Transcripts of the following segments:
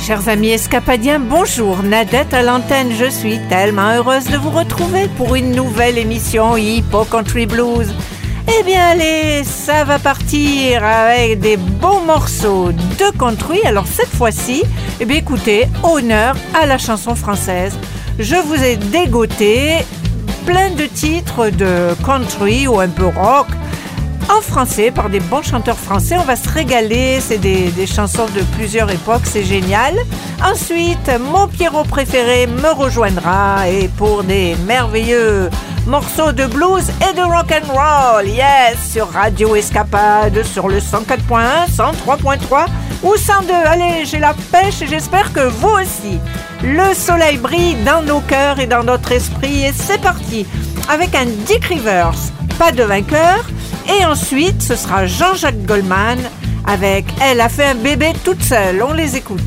Chers amis escapadiens, bonjour, Nadette à l'antenne, je suis tellement heureuse de vous retrouver pour une nouvelle émission Hippo Country Blues. Eh bien allez, ça va partir avec des bons morceaux de country. Alors cette fois-ci, eh bien écoutez, honneur à la chanson française. Je vous ai dégoté plein de titres de country ou un peu rock en français par des bons chanteurs français. On va se régaler, c'est des chansons de plusieurs époques, c'est génial. Ensuite, mon Pierrot préféré me rejoindra et pour des merveilleux morceaux de blues et de rock and roll, yes, sur Radio Escapade, sur le 104.1, 103.3 ou 102. Allez, j'ai la pêche et j'espère que vous aussi. Le soleil brille dans nos cœurs et dans notre esprit et c'est parti avec un Dick Rivers, pas de vainqueur. Et ensuite, ce sera Jean-Jacques Goldman avec « Elle a fait un bébé toute seule ». On les écoute.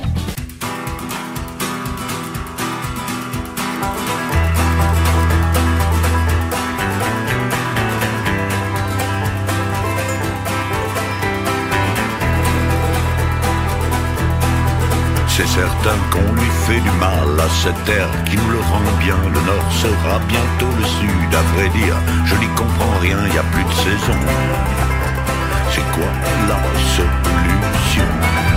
C'est certain qu'on lui fait du mal à cette terre qui nous le rend bien. Le nord sera bientôt le sud, à vrai dire, je n'y comprends rien, y a plus de saison. C'est quoi la solution?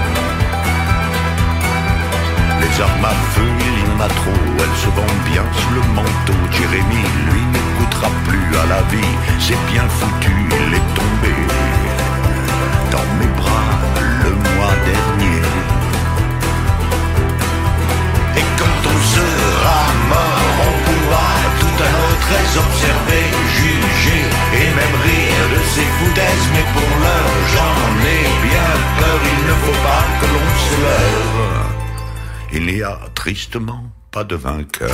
Les armes à feu, il y en a trop, elles se vendent bien sous le manteau. Jérémy, lui, n'écoutera plus à la vie, c'est bien foutu, il est tombé dans mes bras le mois dernier. Et quand on sera mort, on pourra tout à notre aise observer, juger et même rire de ces foutaises. Mais pour l'heure, j'en ai bien peur, il ne faut pas que l'on se lève. Il n'y a tristement pas de vainqueur.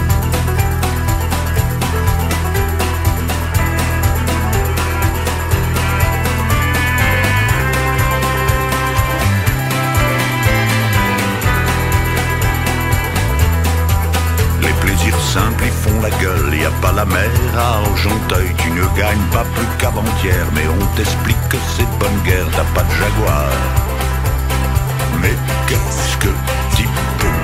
Simple, ils font la gueule, y a pas la mer à Argenteuil. Tu ne gagnes pas plus qu'avant-hier, mais on t'explique que c'est de bonne guerre, t'as pas de Jaguar. Mais qu'est-ce que tu peux?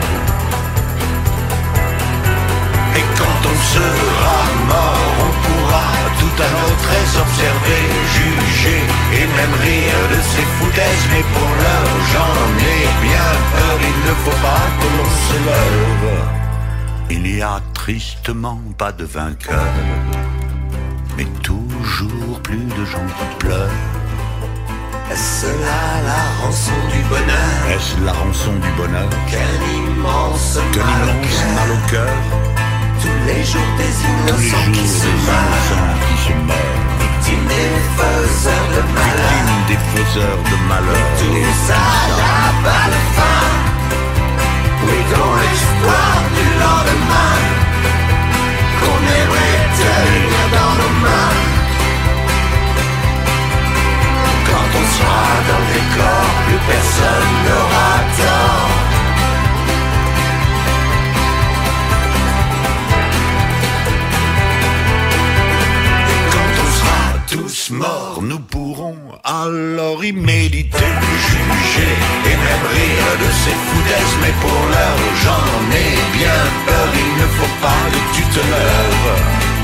Et quand on sera mort, on pourra tout à notre aise observer, juger et même rire de ces foutaises. Mais pour l'heure, j'en ai bien peur, il ne faut pas que l'on se lève. Il n'y a tristement pas de vainqueur, mais toujours plus de gens qui pleurent. Est-ce là la rançon du bonheur? Est-ce la rançon du bonheur? Quel immense mal au cœur. Tous les jours des innocents qui se meurent. Victimes des faiseurs de malheur. Victimes des faiseurs de malheur. Tout ça n'a pas de fin. Oui, dans l'espoir du lendemain qu'on aimerait tenir dans nos mains. Quand on sera dans le décor, plus personne n'aura tort. Et quand on sera tous morts, nous pourrons alors y méditer, juger et même rire de ces foutaises. Mais pour l'heure, j'en ai bien peur, il ne faut pas que tu te lèves.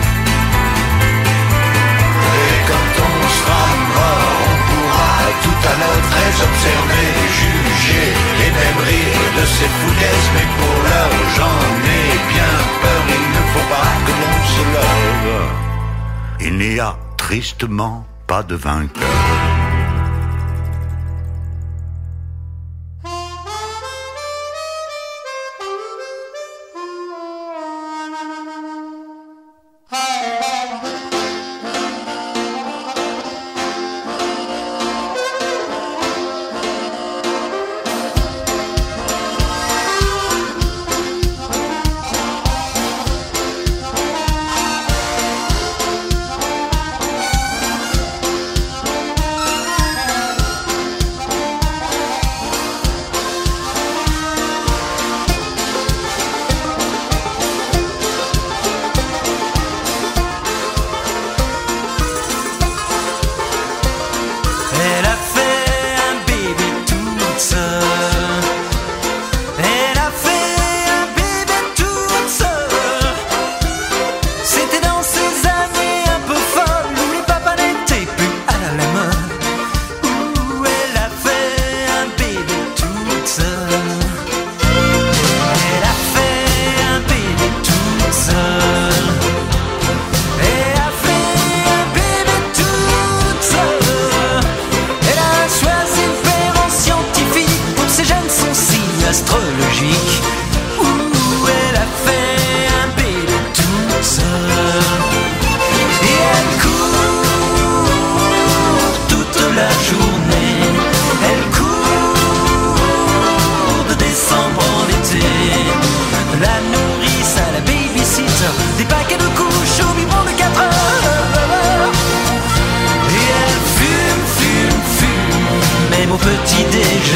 Et quand on sera mort, on pourra tout à notre aise observer, juger et même rire de ces foutaises. Mais pour l'heure, j'en ai bien peur, il ne faut pas que l'on se lève. Il n'y a tristement pas de vainqueur.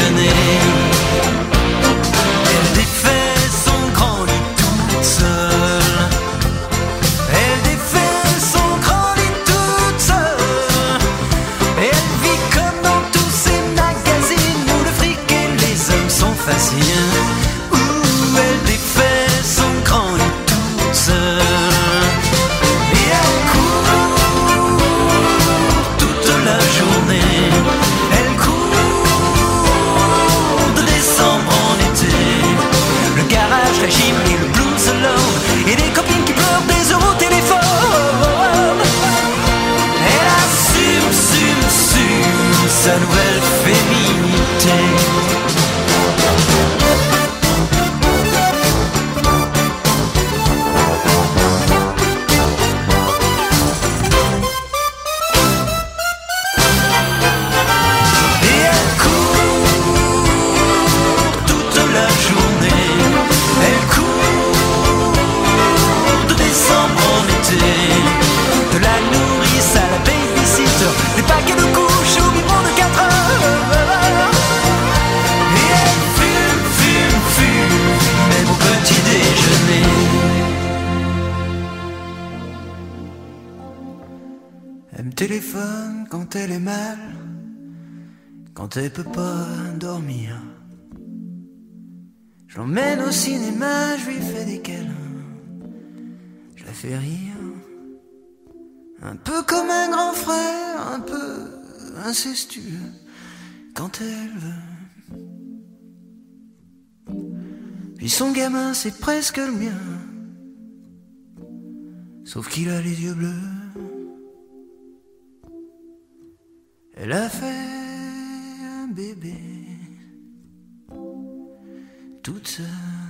déjeuner. Elle défait son grand lit toute seule. Elle défait son grand lit toute seule. Elle vit comme dans tous ces magazines où le fric et les hommes sont faciles. Où elle défait son grand lit toute seule. Et elle court toute la journée. Elle court de décembre en été. Le garage, la gym et le blues alone. Et des copines qui pleurent des euros au téléphone. Elle assume sa nouvelle féminité. De la nourrice à la babysitter, des paquets de couches au biberon de 4 heures. Et elle fume, même au petit déjeuner. Elle me téléphone quand elle est mal, quand elle peut pas dormir. Je l'emmène au cinéma, je lui fais des câlins. Je la fais rire, un peu comme un grand frère, un peu incestueux, quand elle veut. Puis son gamin, c'est presque le mien, sauf qu'il a les yeux bleus. Elle a fait un bébé, toute seule.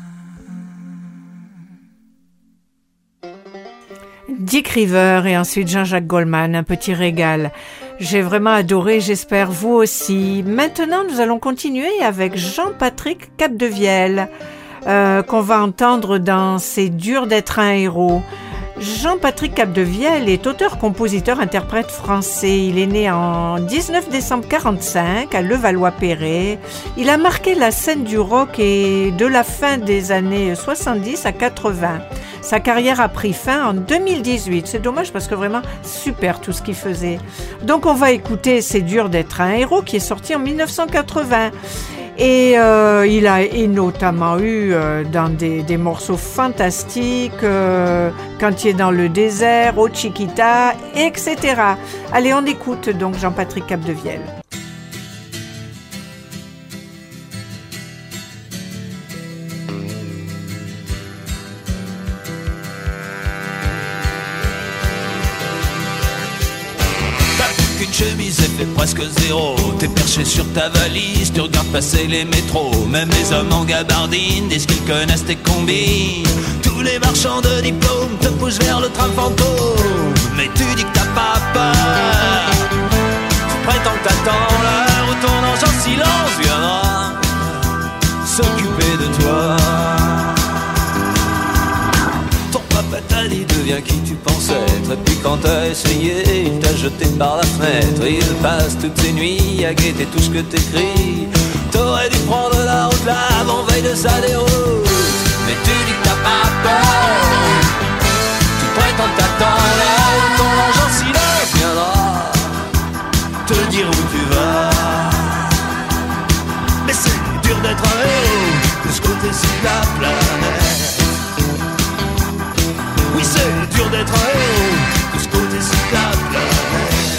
Dick River et ensuite Jean-Jacques Goldman, un petit régal. J'ai vraiment adoré, j'espère vous aussi. Maintenant, nous allons continuer avec Jean-Patrick Capdevielle, qu'on va entendre dans C'est dur d'être un héros. Jean-Patrick Capdevielle est auteur, compositeur, interprète français. Il est né en 19 décembre 1945 à Levallois-Perret. Il a marqué la scène du rock et de la fin des années 70 à 80. Sa carrière a pris fin en 2018. C'est dommage parce que vraiment super tout ce qu'il faisait. Donc on va écouter C'est dur d'être un héros qui est sorti en 1980. Et il a notamment eu dans des morceaux fantastiques, Quand il est dans le désert, au Chiquita, etc. Allez, on écoute donc Jean-Patrick Capdevielle. Chemise fait presque zéro. T'es perché sur ta valise, tu regardes passer les métros. Même les hommes en gabardine disent qu'ils connaissent tes combines. Tous les marchands de diplômes te poussent vers le train fantôme. Mais tu dis que t'as pas peur. Tu prétends que t'attends l'heure où ton ange en silence viendra s'occuper de toi. Papa t'a dit deviens qui tu penses être. Et puis quand t'as essayé, il t'a jeté par la fenêtre. Il passe toutes ses nuits à guetter tout ce que t'écris. T'aurais dû prendre la route l'avant-veille de sa déroute. Mais tu dis que t'as pas peur. Tu prétends que t'attends là où ton ange en silence viendra te dire où tu vas. Mais c'est dur d'être un héros de ce côté-ci de la planète. Oui, c'est dur d'être un héros de ce côté-ci de la planète.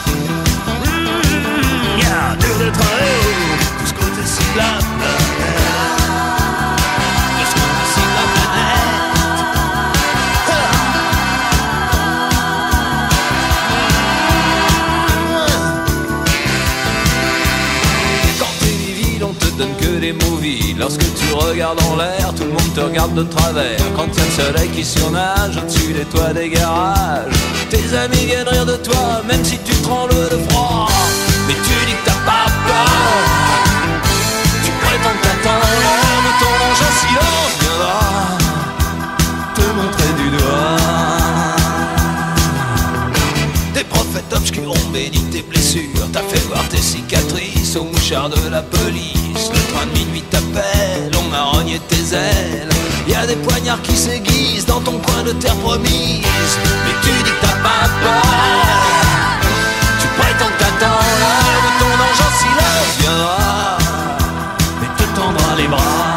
Dur d'être un héros de ce côté-ci de la planète. De ce côté-ci de la planète. Quand t'es livide, on te donne que des movies. Lorsque tu regardes en l'air, tout le monde te regarde de travers. Quand il y a le soleil qui surnage au-dessus des toits des garages, tes amis viennent rire de toi, même si tu trembles de froid. Mais tu dis que t'as pas peur. Tu prétends que t'attends l'heure où ton ange en silence viendra te montrer du doigt. Des prophètes obscurs ont béni tes blessures. T'as fait voir tes cicatrices aux mouchards de la police. pousse, le train de minuit t'appelle, on a rogné tes ailes. Y a des poignards qui s'aiguisent dans ton coin de terre promise. Mais tu dis que t'as pas peur. Tu prétends que t'attends l'heure où ton ange en silence viendra et te tendra les bras.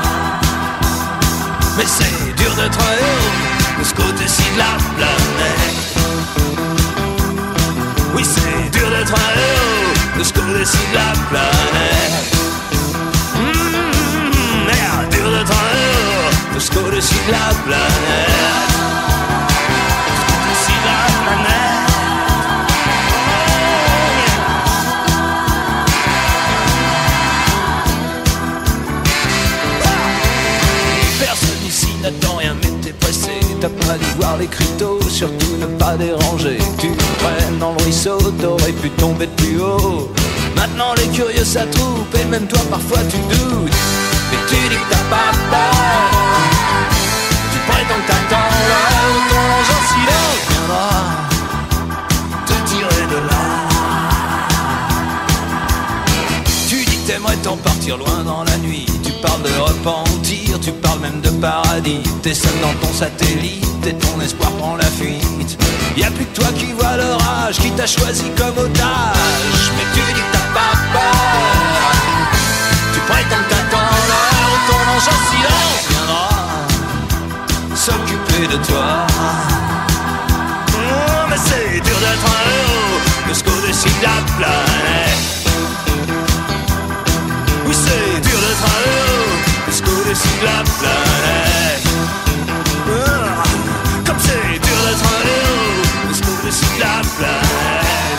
Mais c'est dur d'être heureux de ce côté-ci de la planète. Oui, c'est dur d'être heureux de ce côté-ci de la planète. Merde, dur d'être heureux de ce côté-ci de la planète. De ce côté-ci de la planète. Personne ici n'attend rien, mais t'es pressé. T'as pas dû voir les cryptos, surtout ne pas déranger. Tu traînes dans le ruisseau, t'aurais pu tomber de plus haut. Maintenant les curieux s'attroupent et même toi parfois tu doutes. Mais tu dis que t'as pas peur. Tu prétends que t'attends l'heure où ton ange en silence viendra te tirer de là. Tu dis que t'aimerais t'en partir loin dans la nuit. Tu parles de repentir, tu parles même de paradis. T'es seul dans ton satellite et ton espoir prend la fuite. Y'a plus que toi qui vois l'orage, qui t'a choisi comme otage. Mais tu dis que t'as pas peur. Tu prétends que t'attends l'heure où ton ange en silence viendra s'occuper de toi. Mais c'est dur d'être un héros de ce qu'au-dessus de la planète. Oui, c'est dur d'être un héros de ce qu'au-dessus de la planète. Comme c'est dur d'être un héros de ce qu'au-dessus de la planète.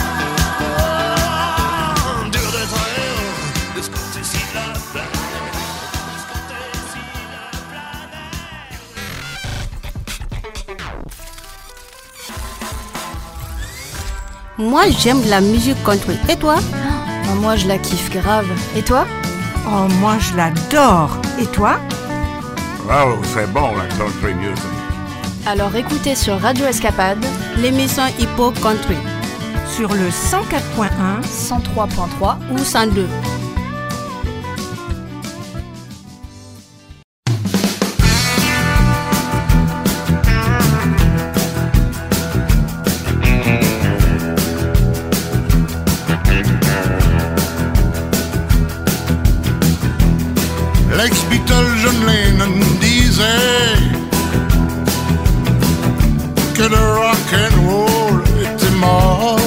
Dur d'être un héros de ce qu'au-dessus de la planète. Moi, j'aime la musique country. Et toi? Moi, je la kiffe grave. Et toi? Oh, moi je l'adore. Et toi? Oh, c'est bon la country music. Alors écoutez sur Radio Escapade L'émission Hippo Country. Sur le 104.1, 103.3 ou 102. L'ex-Beatle John Lennon disait que le rock and roll était mort.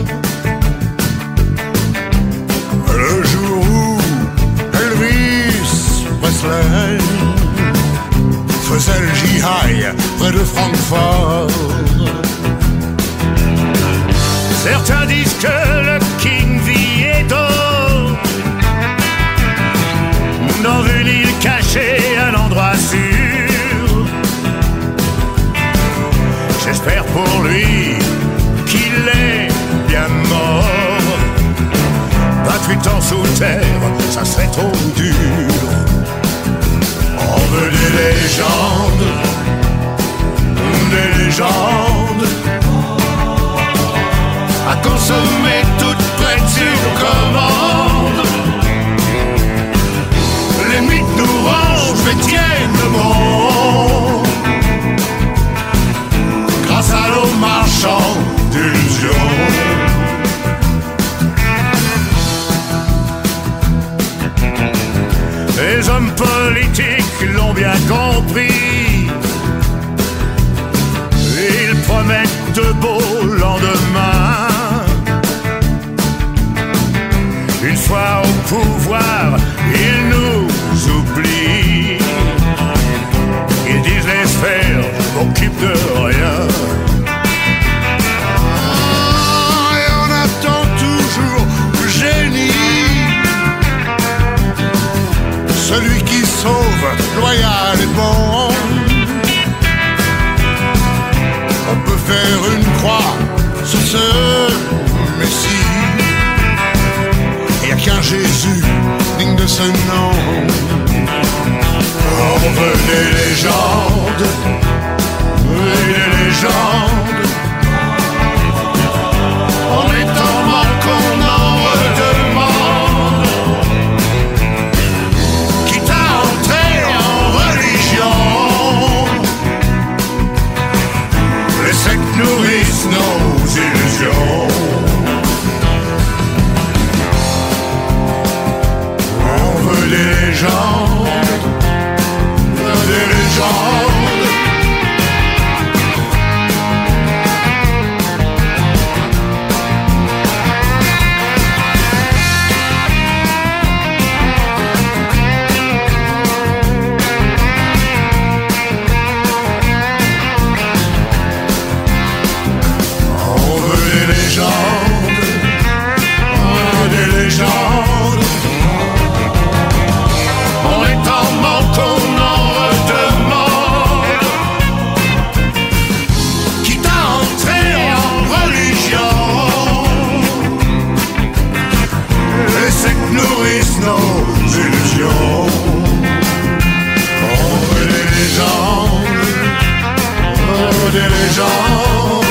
Le jour où Elvis Presley faisait le J-High près de Francfort. Certains disent que le King vit d'or dans une île cachée, un endroit sûr. J'espère pour lui qu'il est bien mort. 28 ans sous terre, ça serait trop dur. On veut des légendes, à consommer toutes prêtes sur commande. Les mythes nous rangent mais tiennent le bon, grâce à nos marchands d'illusions. Les hommes politiques l'ont bien compris. Ils promettent de beaux lendemains. Une fois au pouvoir, ils nous oublient. Ils disent les sphères s'occupent de rien. Et on attend toujours le génie, celui qui sauve, loyal et bon. On peut faire une croix sur ce Messie. Y'a qu'un Jésus digne de ce nom. On veut des légendes, on est en manque, on en redemande. légendes, des légendes. On est en manque, on en redemande. Qui t'a entré en religion? Et c'est que nourrissent nos illusions. On veut des légendes, des légendes.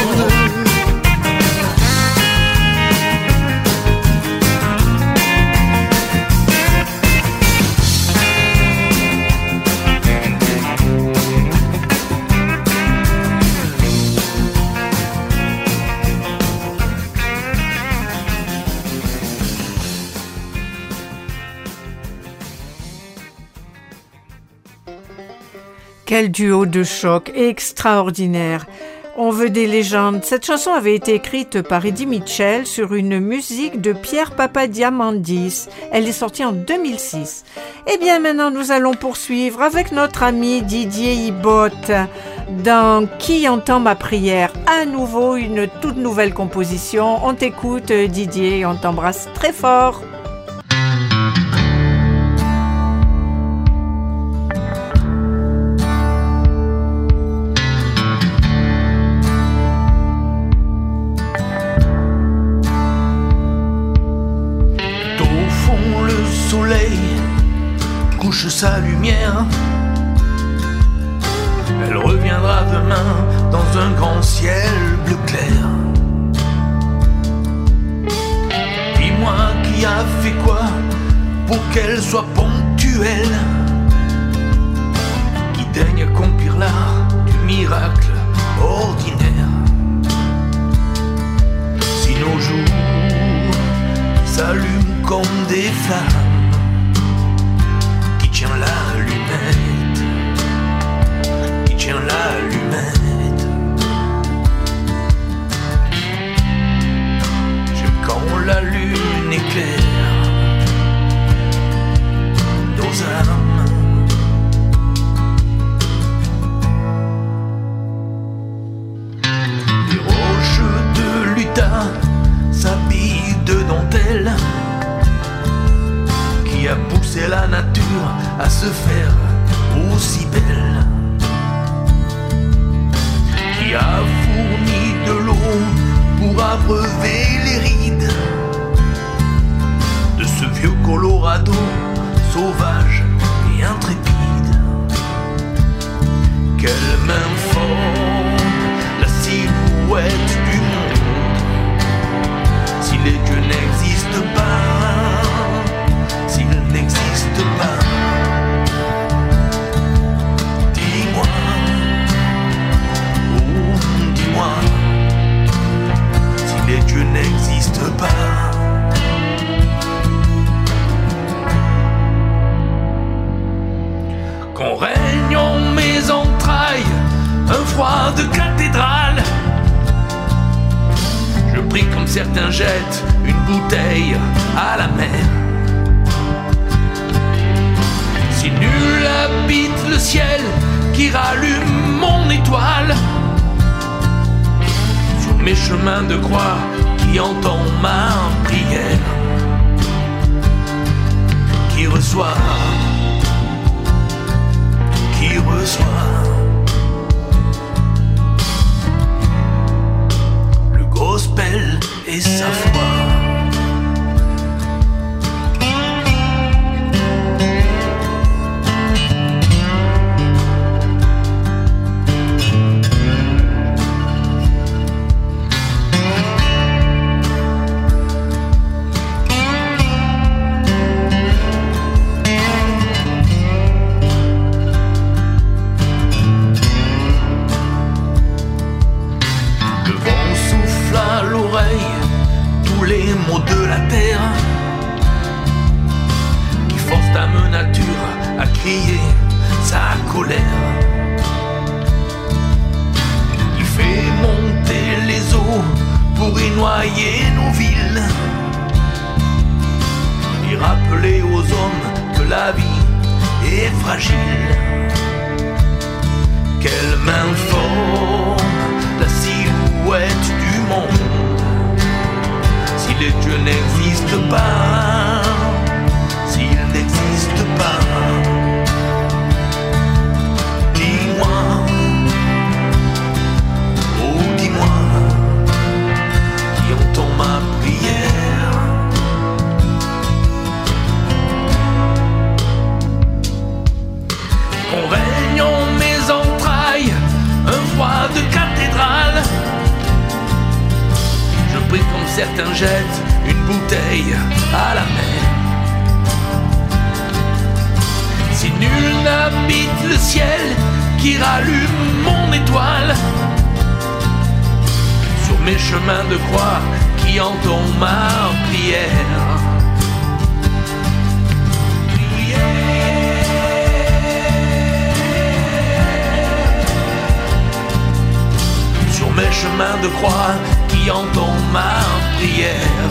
Quel duo de choc extraordinaire! On veut des légendes. Cette chanson avait été écrite par Eddie Mitchell sur une musique de Pierre Papadiamandis. Elle est sortie en 2006. Eh bien, maintenant, nous allons poursuivre avec notre ami Didier Ibot dans Qui entend ma prière? À nouveau, une toute nouvelle composition. On t'écoute, Didier, on t'embrasse très fort. Couche sa lumière, elle reviendra demain dans un grand ciel bleu clair. Dis-moi qui a fait quoi pour qu'elle soit ponctuelle, qui daigne accomplir l'art du miracle ordinaire. Si nos jours s'allument comme des flammes, qui tient l'allumette, qui tient l'allumette. J'aime quand la lune éclaire nos âmes. Les roches de l'Utah s'habillent de dentelle, qui a poussé la nature à se faire aussi belle, qui a fourni de l'eau pour abreuver les rides de ce vieux Colorado sauvage et intrépide. Quelle main forme la silhouette du monde, si les dieux n'existent pas, s'il n'existe pas. Dis-moi, oh dis-moi, si les dieux n'existent pas. Qu'on règne en mes entrailles un froid de cathédrale. Je prie comme certains jettent une bouteille à la mer. Si nul habite le ciel qui rallume mon étoile, sur mes chemins de croix qui entend ma prière, qui reçoit le gospel et sa foi. crier sa colère. Il fait monter les eaux pour y noyer nos villes et rappeler aux hommes que la vie est fragile. Quelle main forme la silhouette du monde. Si les dieux n'existent pas, s'ils n'existent pas, dis-moi, oh dis-moi, qui entend ma prière. Qu'on règne en mes entrailles, un roi de cathédrale. Je prie comme certains jettent une bouteille à la mer. Si nul n'habite le ciel qui rallume mon étoile, sur mes chemins de croix qui entend ma prière. Sur mes chemins de croix qui entend ma prière.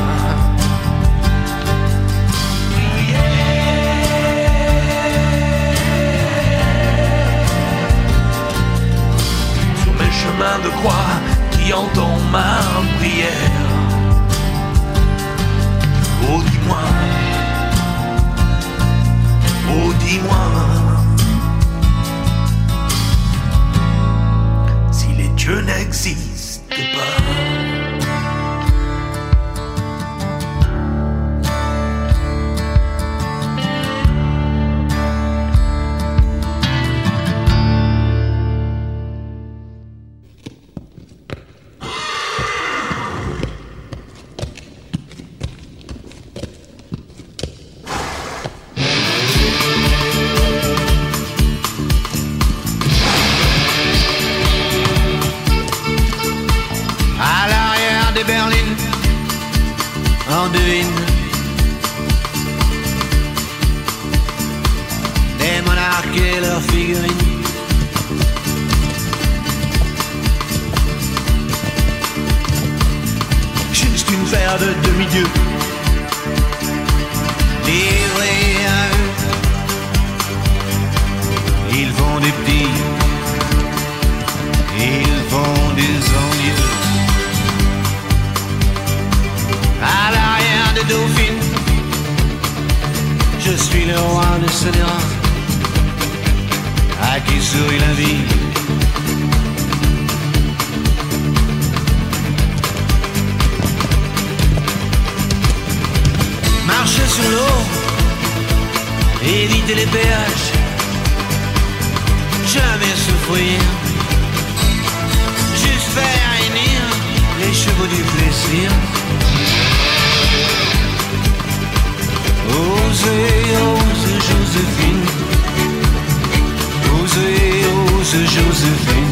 Sur mes chemins de croix qui entend ma prière. Oh dis-moi, oh dis-moi, si les dieux n'existent pas. On devine des monarques et leurs figurines. Juste une paire de demi-dieux Livrés à eux, ils font des petits, ils font des envieux. À l'arrière de Dauphine, je suis le roi de Scélérat, à qui sourit la vie. Marcher sur l'eau, éviter les péages, jamais souffrir, juste faire réunir les chevaux du plaisir. Osez, osez Joséphine, osez, osez Joséphine.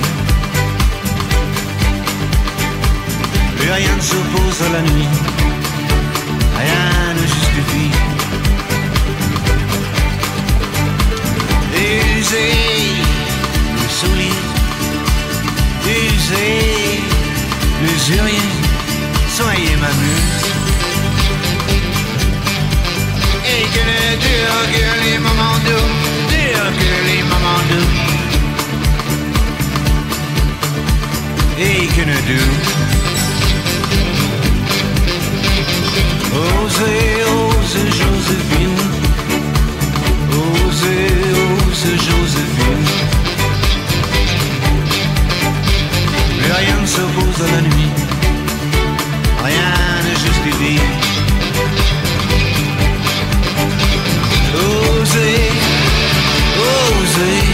Plus rien ne s'oppose à la nuit, rien ne justifie. Usez le soulier, usez l'usurier, soyez ma muse. Et que ne durent que les moments doux, durent que les moments doux. Et que ne durent. Osez, osez Joséphine, osez, osez Joséphine. Mais rien ne s'oppose à la nuit, rien ne justifie. Osez, osez,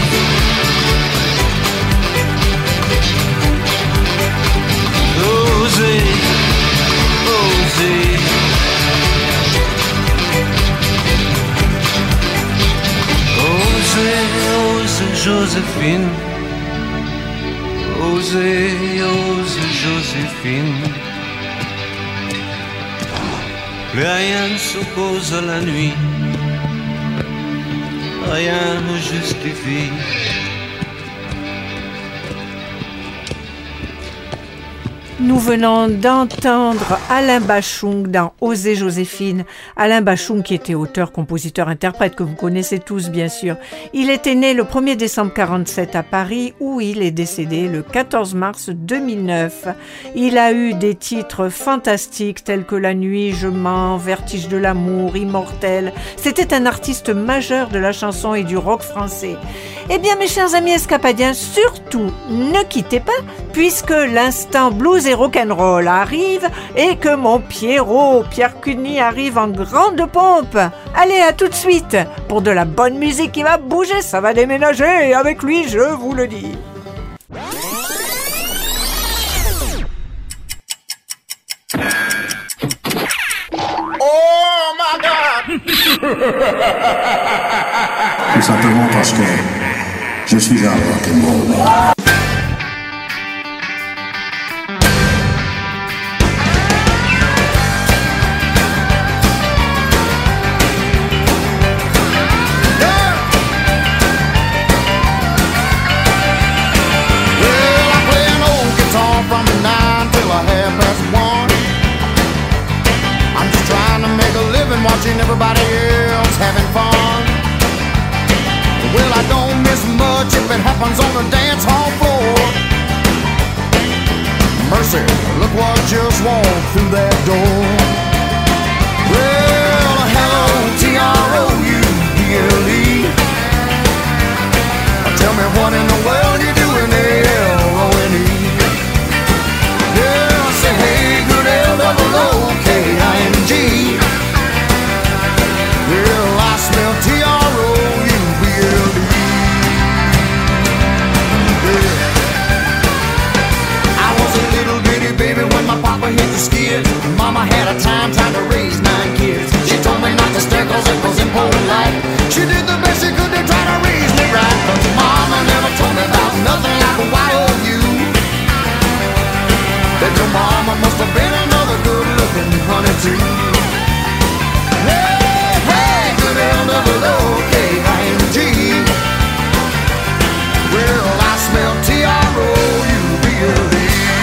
osez, osez. Osez, osez Joséphine, osez, osez Joséphine. Plus rien ne s'oppose à la nuit, rien ne justifie. Nous venons d'entendre Alain Bachung dans Oser Joséphine. Alain Bachung qui était auteur, compositeur, interprète, que vous connaissez tous bien sûr. Il était né le 1er décembre 1947 à Paris où il est décédé le 14 mars 2009. Il a eu des titres fantastiques tels que La nuit, Je mens, Vertige de l'amour, Immortel. C'était un artiste majeur de la chanson et du rock français. Eh bien mes chers amis escapadiens, surtout ne quittez pas puisque l'instant blues et rock'n'roll arrive et que mon Pierrot, Pierre Cuny arrive en grande pompe. Allez, à tout de suite pour de la bonne musique qui va bouger, ça va déménager avec lui, je vous le dis. Oh my God! Tout simplement parce que je suis un rock'n'roll. Watching everybody else having fun. Well, I don't miss much if it happens on the dance hall floor. Mercy, look what just walked through that door. Well, hello, T-R-O-U-B-L-E. Tell me what in the world you doing there, L-O-N-E. Yeah, I say, hey, good L-O-O-K-I-N-G. Well, I smell T-R-O-U-B-L-E. Yeah. I was a little bitty baby when my papa hit the skids. Mama had a time trying to raise 9 kids. She told me not to stare cause it was impolite. She did the best she could to try to raise me right. But mama never told me about nothing like a Y-O-U. That your mama must have been another good-looking honey too. L-O-O-K-I-N-G. Well, I smell T-R-O-U-B-L-E.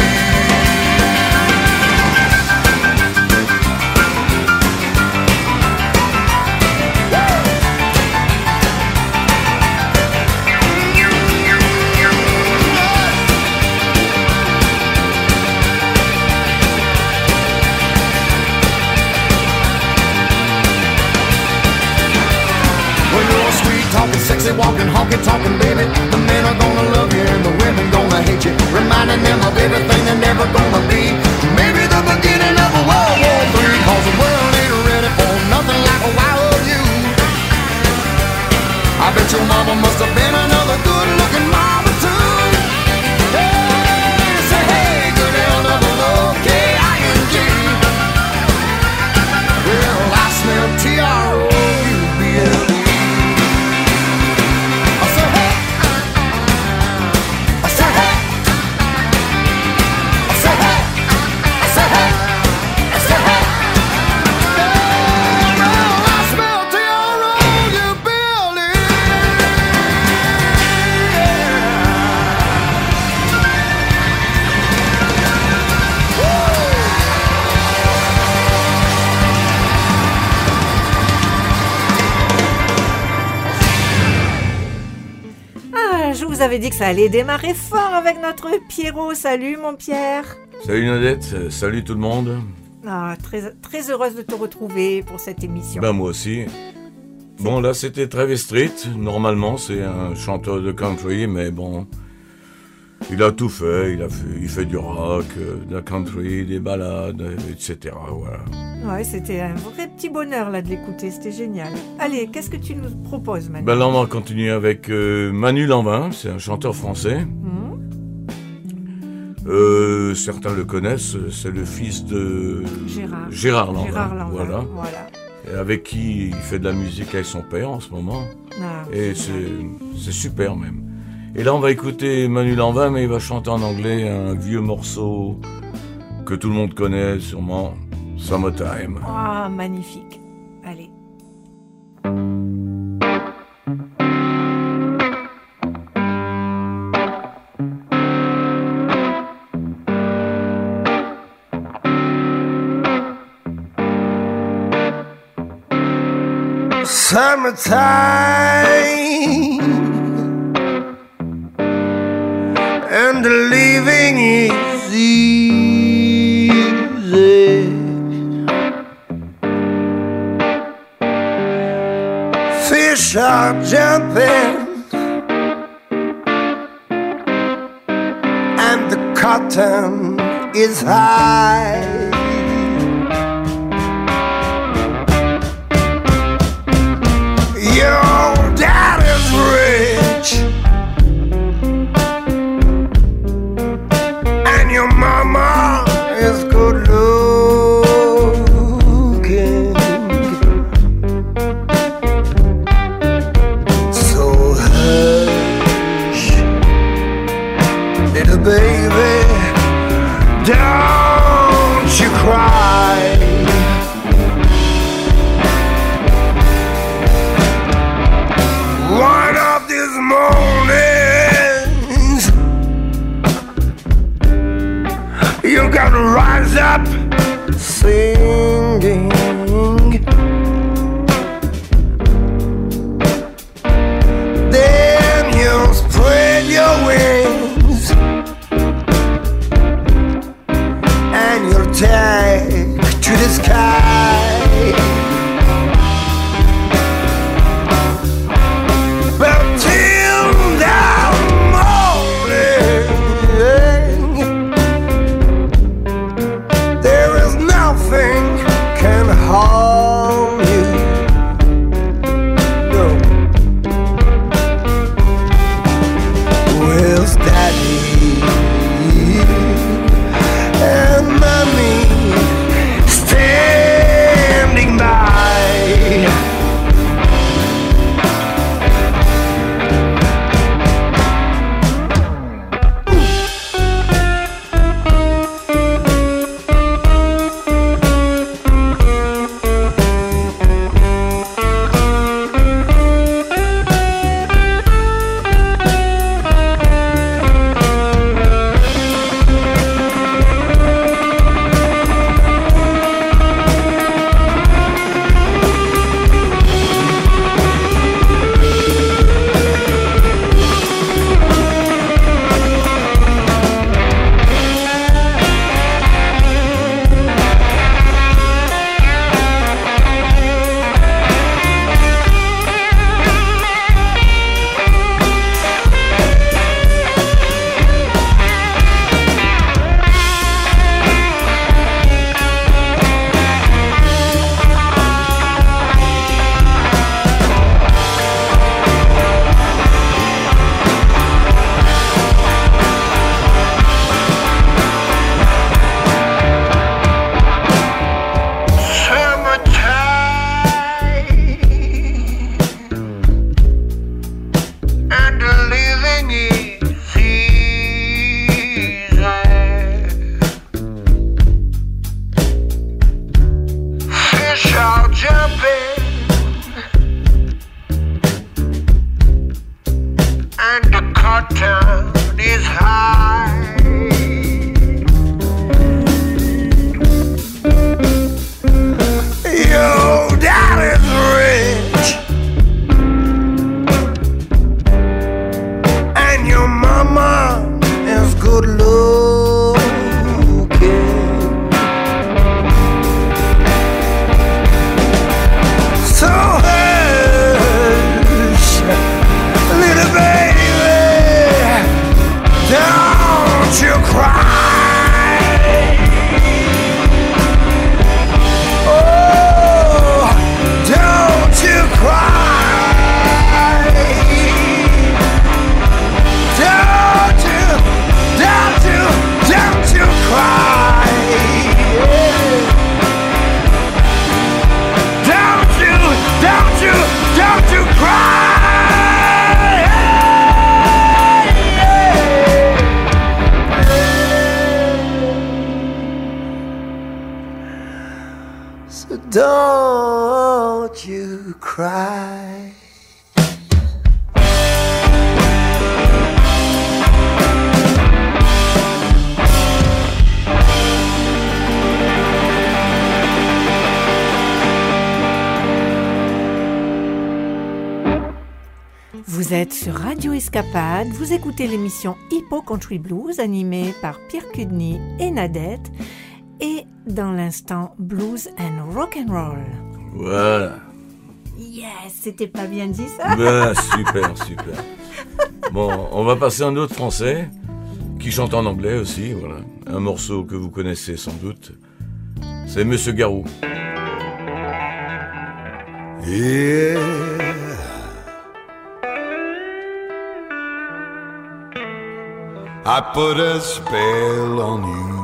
Sexy walking, honky talking, baby. The men are gonna love you and the women gonna hate you, reminding them of everything they're never gonna be. Maybe the beginning of a World War III, cause the world ain't ready for nothing like a Y-O-U. I bet your mama must have been another good-looking mama too. Hey, say hey, good L-O-O-K-I-N-G. Well, I smell T-R-O-U-B-L-E. Vous avez dit que ça allait démarrer fort avec notre Pierrot. Salut mon Pierre. Salut Nadette, salut tout le monde. Ah, très heureuse de te retrouver pour cette émission. Ben moi aussi. Bon là c'était Travis Street, normalement c'est un chanteur de country, mais bon, il a tout fait, il fait du rock, de la country, des ballades, etc. Voilà. Ouais, c'était un vrai petit bonheur là de l'écouter, c'était génial. Allez, qu'est-ce que tu nous proposes Manu? Ben là on va continuer avec Manu Lanvin, c'est un chanteur français. Certains le connaissent, c'est le fils de Gérard Lanvin. Voilà. Et avec qui il fait de la musique avec son père en ce moment. Et c'est super même. Et là on va écouter Manu Lanvin, mais il va chanter en anglais un vieux morceau que tout le monde connaît sûrement, Summertime. Ah, magnifique. Allez. summertime, and the living is easy. Fish are jumping, and the cotton is high. Your dad is rich, and your mama is good looking. So hush, little baby, don't you cry. One of these mornings, you gotta rise up singing. Then you'll spread your wings and you'll take to the sky. But till that morning, there is nothing can harm you. No. Where's Daddy and Mommy standing by? Don't you cry. Vous êtes sur Radio Escapade, vous écoutez l'émission Hippo Country Blues animée par Pierre Cudny et Nadette et dans l'instant Blues and Rock'n'Roll. Voilà. Yes, c'était pas bien dit ça? Ben, super. Bon, on va passer à un autre français qui chante en anglais aussi, voilà. Un morceau que vous connaissez sans doute. C'est Monsieur Garou. Yeah. I put a spell on you.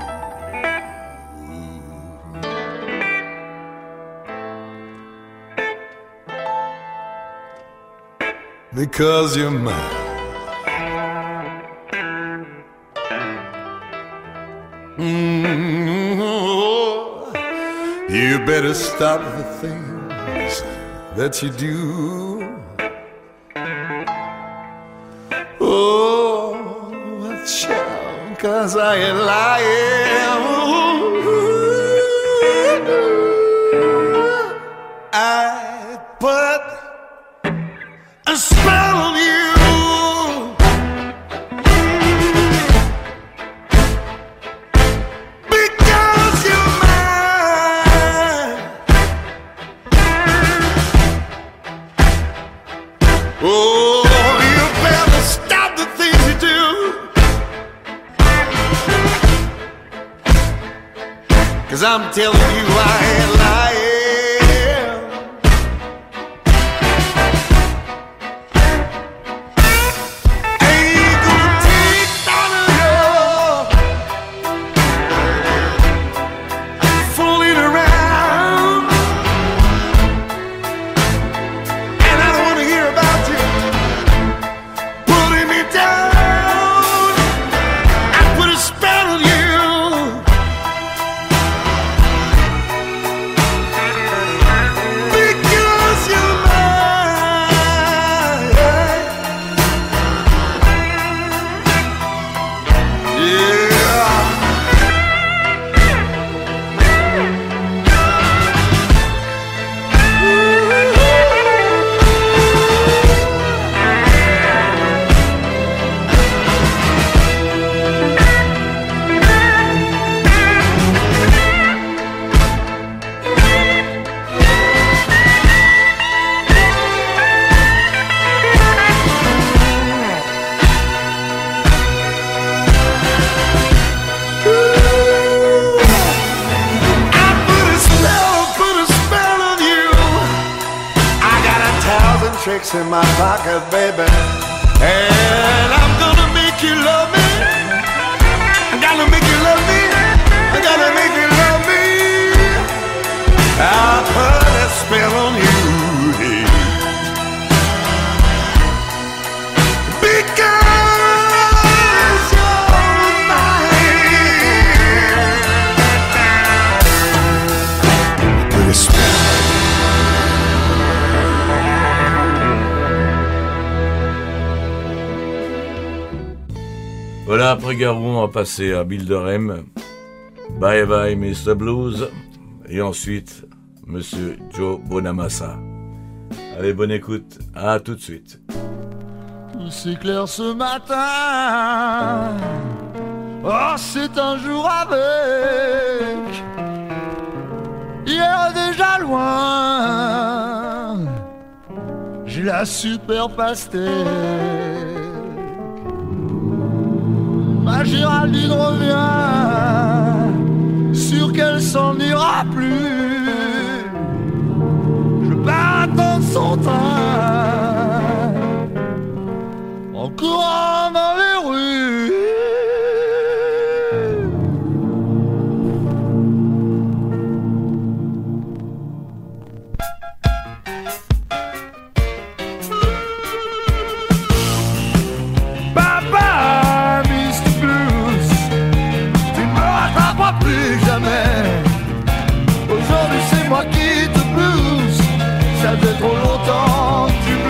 Because you're mine. You better stop the things that you do. Oh, child, 'cause I ain't lying. I put a spell on you. Because you're mine. Oh, you better stop the things you do. 'Cause I'm telling you I ain't lying. Tricks in my pocket, baby, and I'm gonna make you love me. I'm gonna make you love me. I'm gonna make you love me. I'll put a spell on you. Because you're mine. Put a spell. Voilà, après Garou, on va passer à Bill Durham, Bye Bye Mr. Blues, et ensuite Monsieur Joe Bonamassa. Allez, bonne écoute, à tout de suite. C'est clair ce matin, oh c'est un jour avec, hier déjà loin, j'ai la super pastèque. Ma Géraldine revient, sûre qu'elle s'en ira plus. Je pars attendre son train, en courant dans les rues. Aujourd'hui c'est moi qui te blues. Ça fait trop longtemps que tu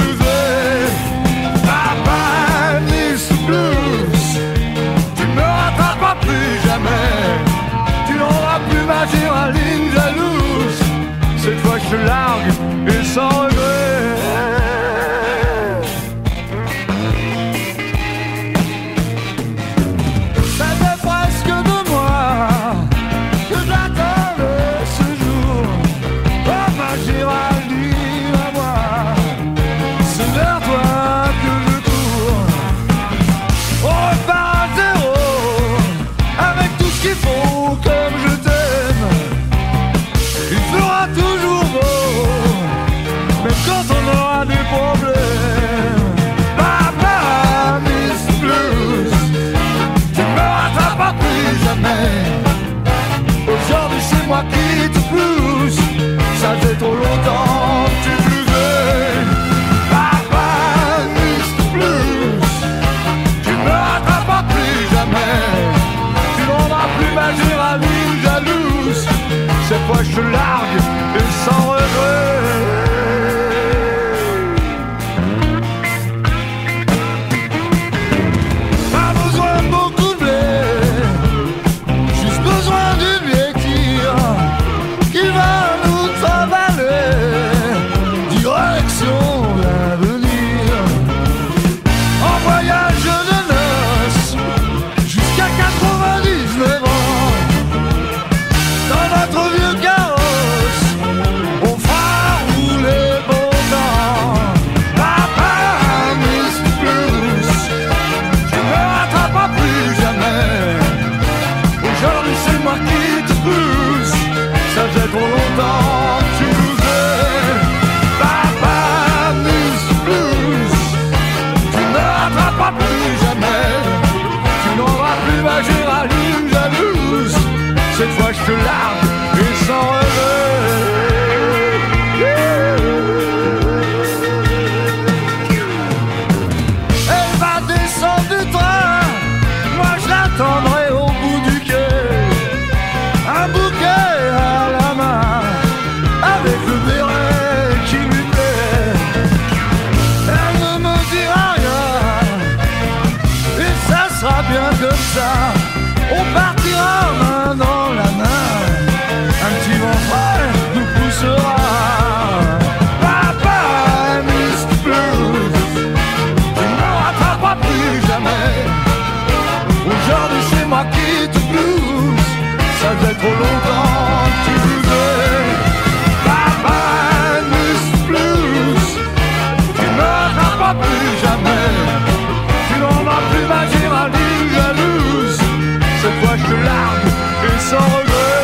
bien comme ça. On partira main dans la main. Un petit vent frais nous poussera. Papa, Mr. Blues, tu ne me rattraperas plus jamais. Aujourd'hui c'est moi qui te blues. Ça fait trop longtemps que tu bluesais. Papa, Mr. Blues, tu ne me rattraperas plus jamais. Tu n'en vas plus m'agir à l'île jalouse. Cette fois je te largue et sans regret.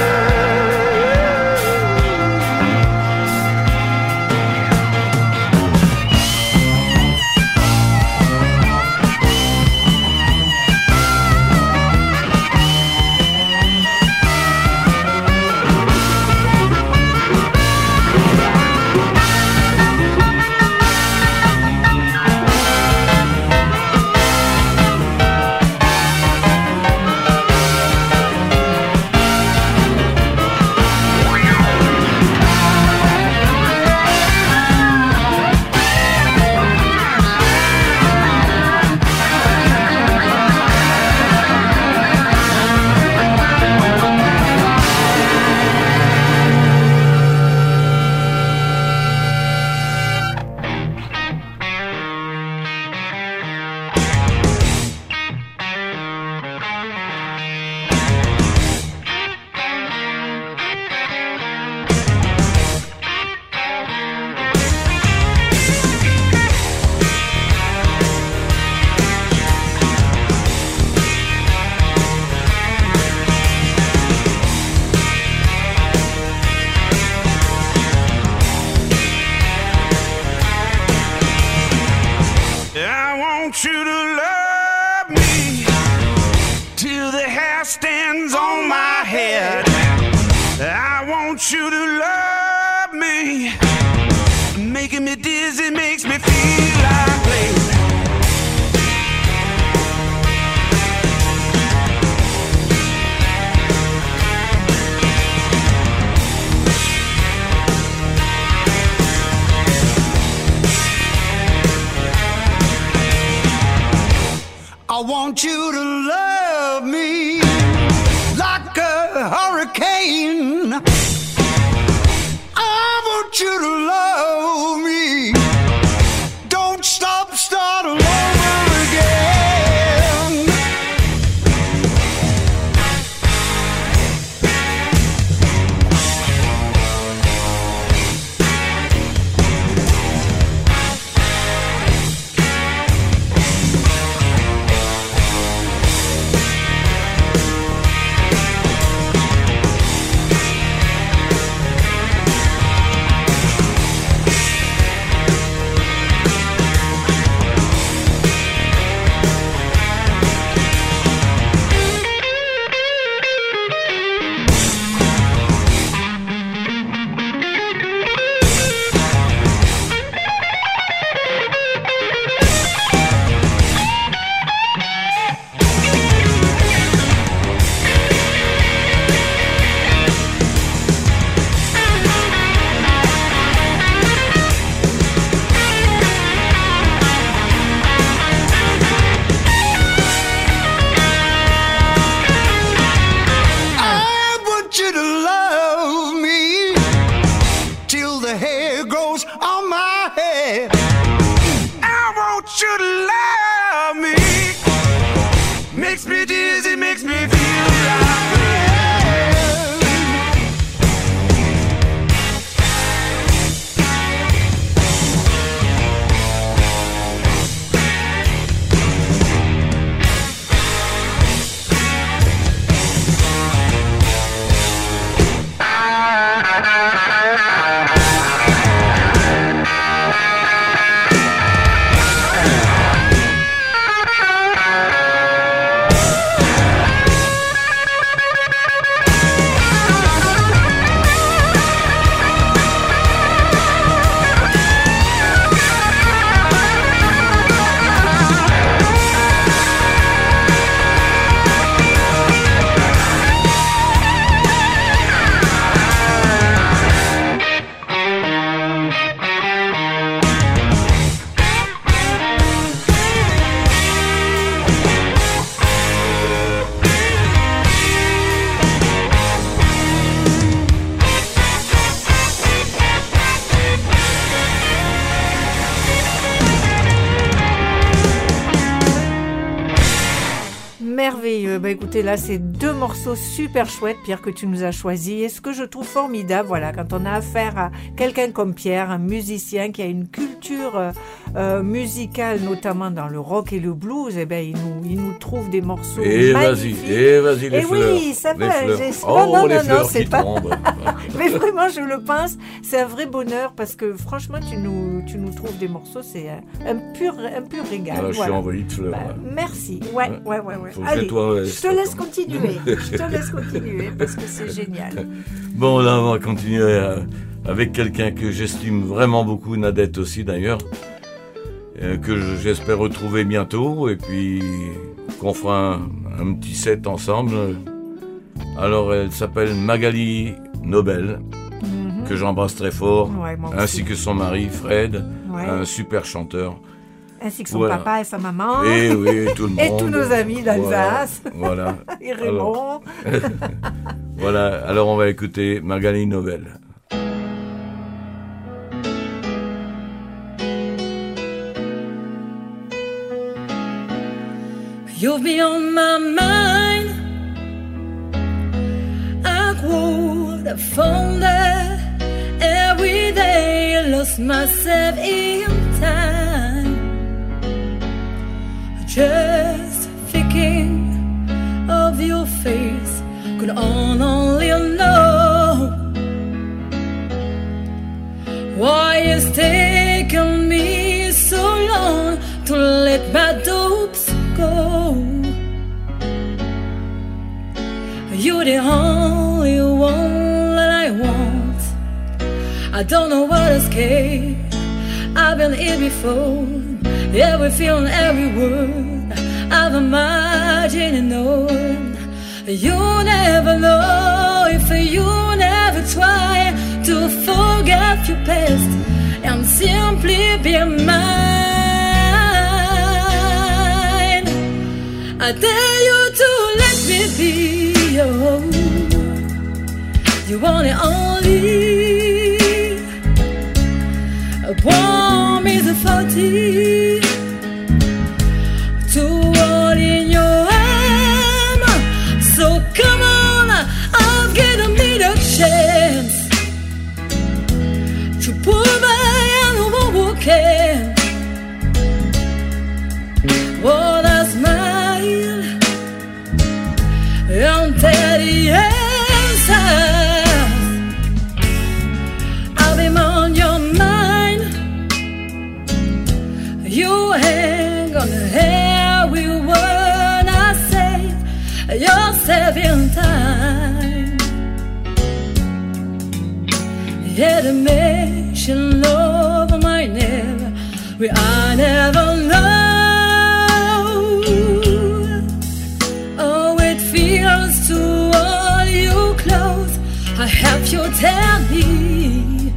I want you to love me like a hurricane. I want you to love me. Don't stop, start all over again. merveilleux. Écoutez, là, c'est 2 morceaux super chouettes, Pierre, que tu nous as choisis. Et ce que je trouve formidable, voilà, quand on a affaire à quelqu'un comme Pierre, un musicien qui a une culture musicale, notamment dans le rock et le blues, il nous trouve des morceaux magnifiques. Vas-y, les fleurs. Oui, ça va. Non, c'est pas... Mais vraiment, je le pense, c'est un vrai bonheur parce que franchement, tu nous trouves des morceaux, c'est un pur régal. Voilà, je suis envoyé de fleurs. Merci. Ouais. Allez, je te laisse continuer parce que c'est génial. Bon, là, on va continuer avec quelqu'un que j'estime vraiment beaucoup, Nadette aussi d'ailleurs, que j'espère retrouver bientôt, et puis qu'on fera un petit set ensemble. Alors, elle s'appelle Magali Nobel, que j'embrasse très fort, ainsi que son mari Fred, un super chanteur. Ainsi que son papa et sa maman. Et oui, tout le monde. Et tous nos amis d'Alsace. Voilà. Et Raymond. Voilà, alors on va écouter Magali Nobel. You've been on my mind. I would have found that every day I lost myself in time. Just thinking of your face could only know why it's taken me so long to let my dopes go. You're the only one that I want. I don't know what escape. I've been here before. Every feeling, every word I've imagined and known. You never know if you never try to forget your past and simply be mine. I dare you to let me be your. You want it only. A warm is a 40 to all in your arm. So come on, I'll give me the chance to prove I am the one who can. What I smile and tell the answers. I'll be on your mind. You hang on the hair we were not say yourself in time. Yeah, the mission of my name we I never know. Oh, it feels to all you close. I have you tell me.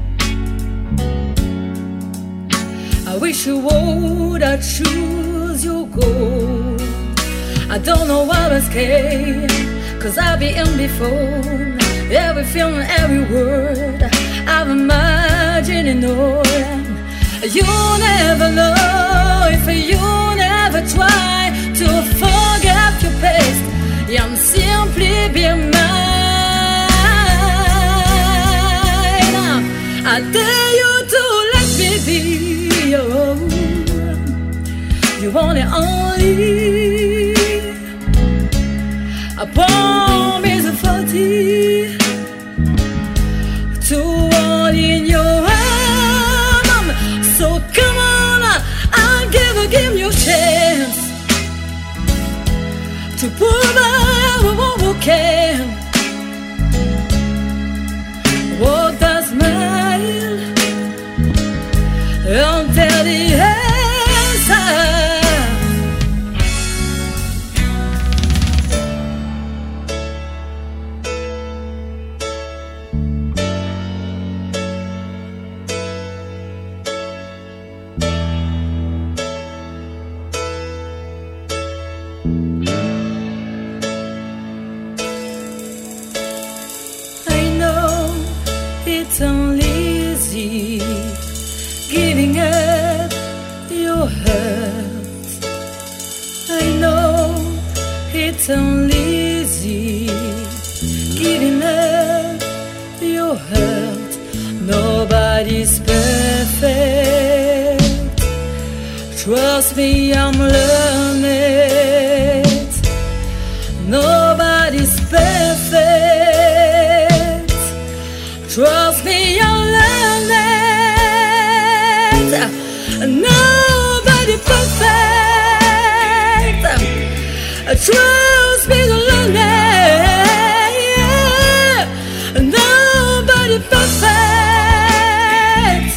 I wish you would I choose your goal. I don't know what I scared, cause I've been before. Every feeling, every word I've imagined and known. You never know if you never try to forget your past and simply be mine. I dare you to let me be your. You want it only. A bomb is a 40 to all in your arm. So come on, I'll give you a chance to prove I who can. What does smile and tell the answer. only easy giving up your heart. Nobody's perfect. Trust me, I'm learning it. Nobody's perfect. Trust me, I'm learning it. Nobody perfect. Trust me, I'm learning it. Nobody perfect.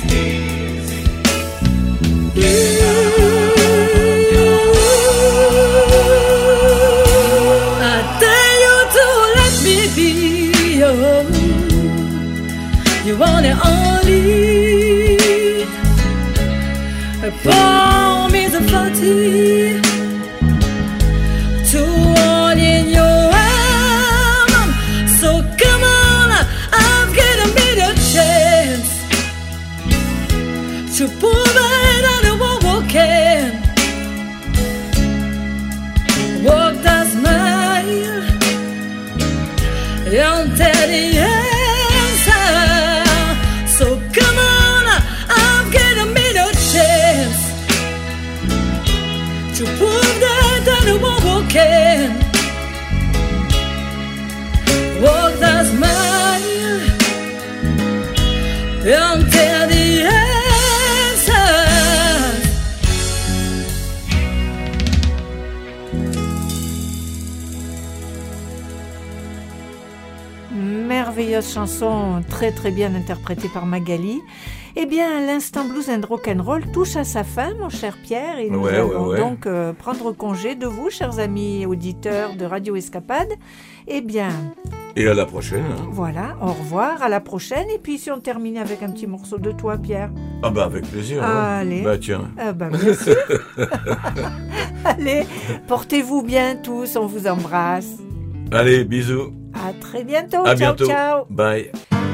I dare you to let me be you want it only. Pour me the party to one in your arm. So come on, I've got a better chance to prove it on the one who can walk that smile until the answer. So come on, I've got a better chance to prove that I'm the one who can walk that smile until the answer. Merveilleuse chanson, très très bien interprétée par Magali. Eh bien, l'instant blues and rock'n'roll touche à sa fin, mon cher Pierre, et nous allons donc prendre congé de vous, chers amis auditeurs de Radio Escapade. Eh bien... Et à la prochaine. Hein. Voilà, au revoir, à la prochaine. Et puis si on termine avec un petit morceau de toi, Pierre. Ah bah avec plaisir. Ah, allez. Bah tiens. Ah bah merci. Allez, portez-vous bien tous, on vous embrasse. Allez, bisous. À très bientôt. À ciao, bientôt. Ciao. Bye.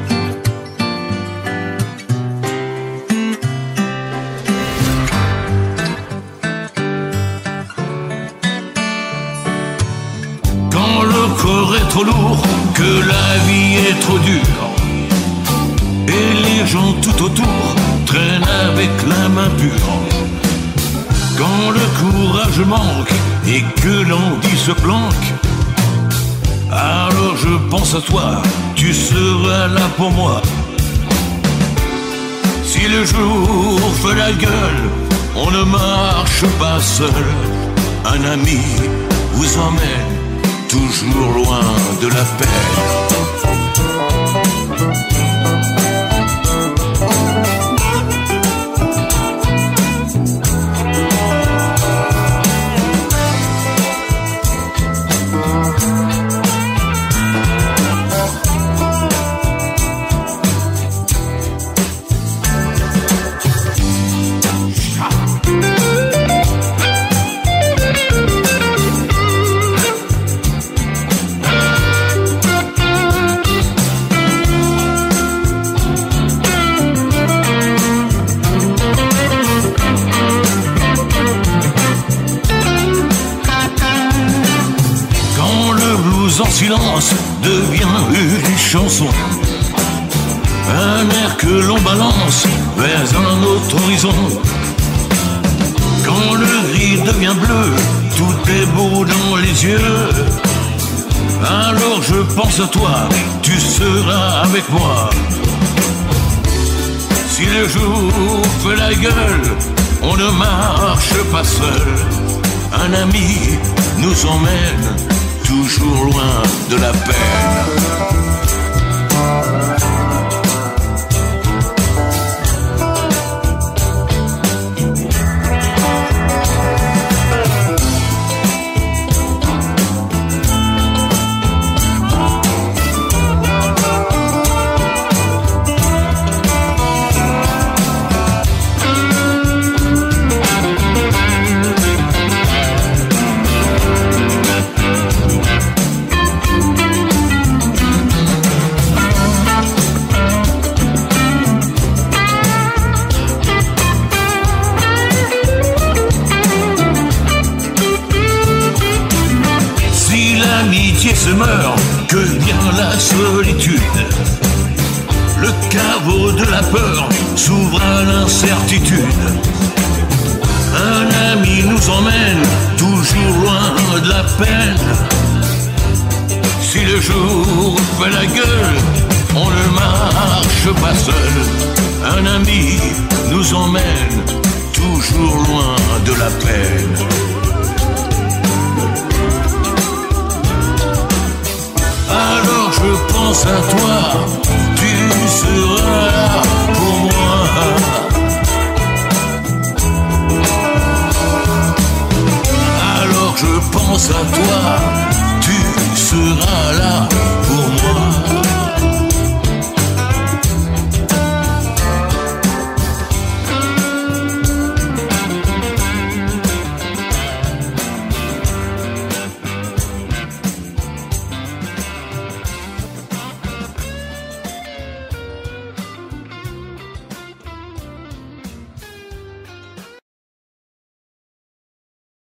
Quand le corps est trop lourd, que la vie est trop dure, et les gens tout autour traînent avec la main pure. Quand le courage manque et que l'envie se planque, alors je pense à toi, tu seras là pour moi. Si le jour fait la gueule, on ne marche pas seul. Un ami vous emmène toujours loin de la peine. En silence devient une chanson, un air que l'on balance vers un autre horizon. Quand le gris devient bleu, tout est beau dans les yeux. Alors je pense à toi, tu seras avec moi. Si le jour fait la gueule, on ne marche pas seul. Un ami nous emmène toujours loin de la peine. se meurt, que vient la solitude. Le caveau de la peur s'ouvre à l'incertitude. Un ami nous emmène toujours loin de la peine. Si le jour fait la gueule, on ne marche pas seul. Un ami nous emmène toujours loin de la peine. Alors je pense à toi, tu seras là pour moi. Alors je pense à toi, tu seras là